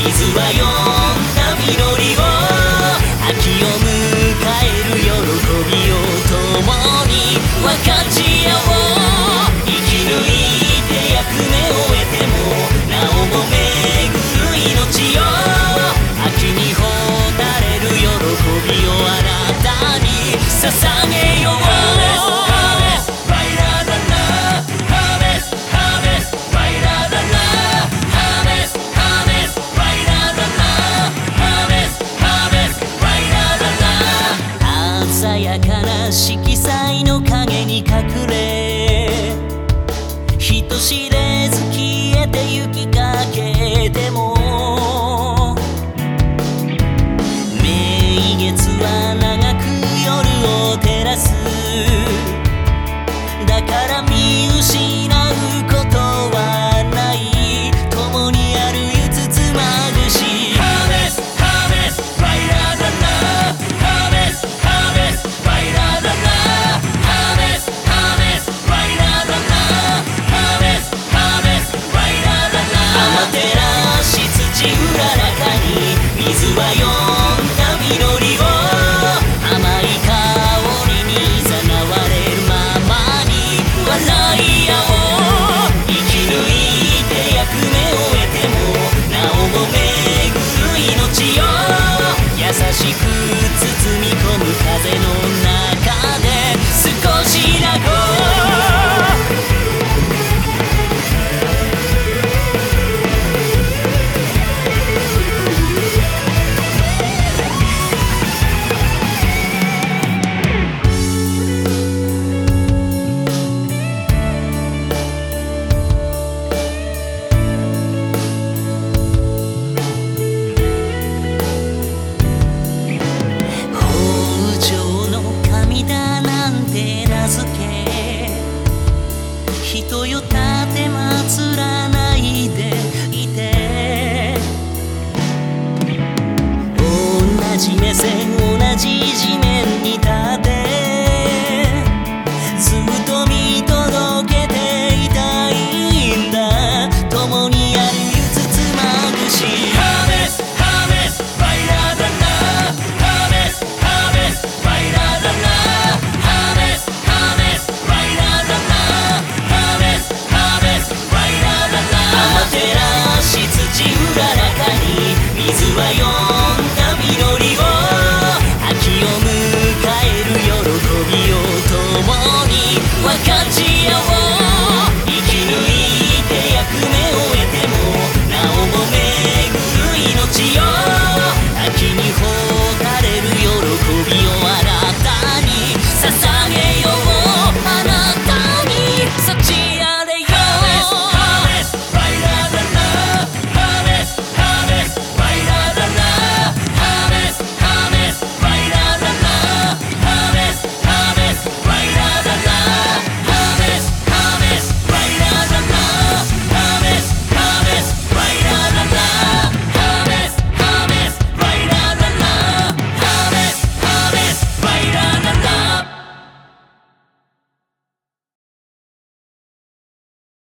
水は呼んだ緑を秋を迎える喜びを共に分かち合おう。生き抜いて役目を終えてもなおも巡る命を秋にほたれる喜びをあなたに捧げよう。鮮やかな色彩の影に隠れ人知れず消えてゆきかけても名月は長く夜を照らす。だから見失うことはない。共に歩ゆつつまぶしいうららかに水はよ